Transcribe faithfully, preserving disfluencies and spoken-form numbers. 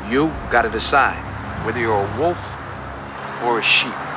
You gotta decide whether you're a wolf or a sheep.